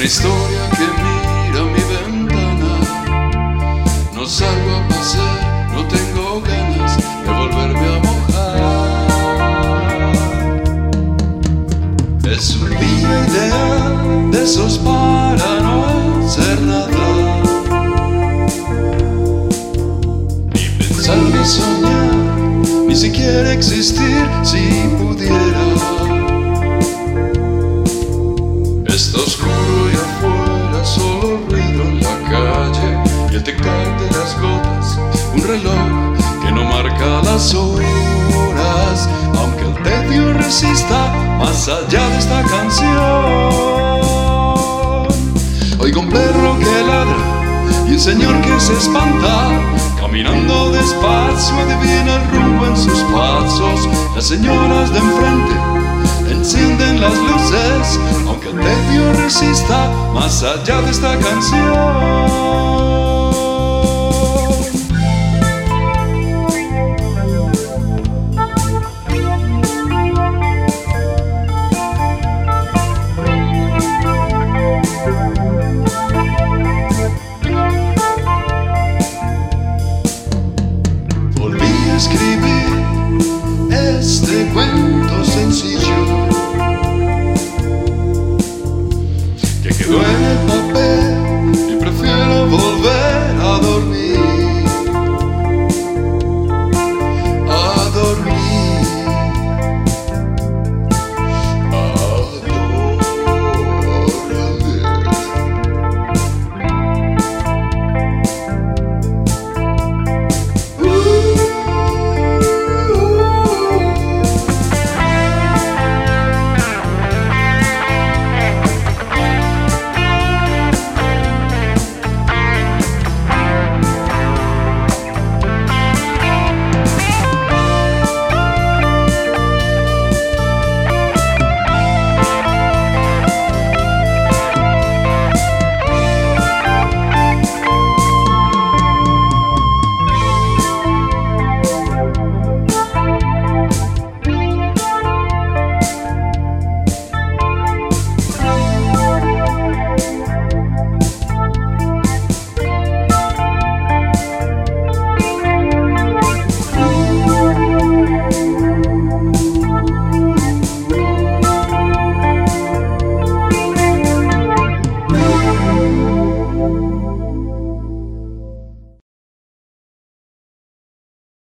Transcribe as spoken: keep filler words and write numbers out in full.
historia que mira mi ventana. No salgo a pasear, no tengo ganas de volverme a mojar. Es un día ideal de esos para no hacer nada, ni pensar ni soñar, ni siquiera existir si pudiera. Está oscuro y afuera solo ruido en la calle y el tic-tac de las gotas, un reloj que no marca las horas, aunque el tedio resista más allá de esta canción. Oigo un perro que ladra y un señor que se espanta, caminando despacio adivina el rumbo en sus pasos. Las señoras de enfrente encienden las luces, aunque el tedio resista más allá de esta canción.